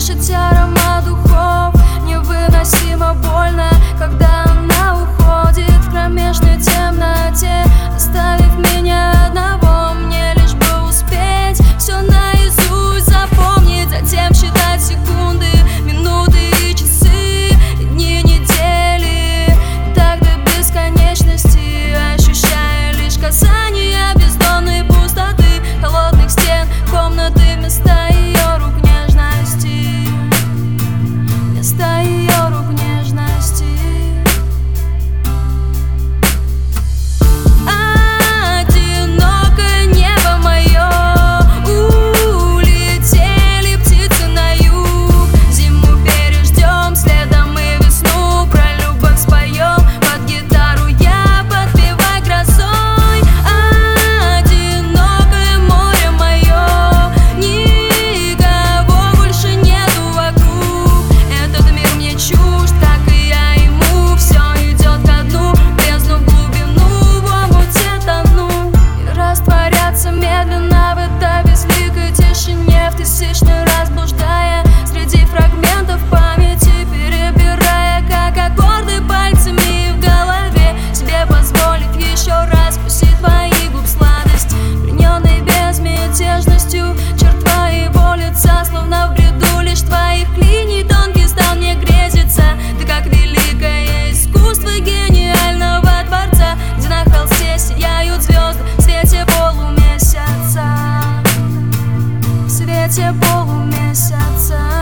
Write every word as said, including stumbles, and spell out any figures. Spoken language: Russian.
дышать аромат духов. Невыносимо больно, когда она уходит в кромешной темноте, оставив меня одного. Мне лишь бы успеть все наизусть запомнить, затем считать секунды, минуты и часы, и дни, недели, и так до бесконечности, ощущая лишь касание бездонной пустоты, холодных стен комнаты вместо ее рук нежности, вместо ее рук нежности. Одинокое небо мое, улетели птицы на юг. Зиму переждем, следом и весну про любовь споем. Под гитару я подпевай грозой. Одинокое море мое, никого больше нету вокруг. Этот мир мне чужд, как и я ему. Все идет ко дну, бездну в глубину, в омуте тону. И растворяться медленно в этой безликой тишине, в тысячный раз блуждая среди фрагментов памяти, перебирая как аккорды пальцами в голове, себе позволив еще раз вкусить твоих губ сладость, плененной безмятежностью черт твоего лица, словно в бреду лишь твоих линий тонкий стал мне грезиться. Ты как великое искусство гениального творца, где на холсте сияют звезды в свете полумесяца, в свете полумесяца.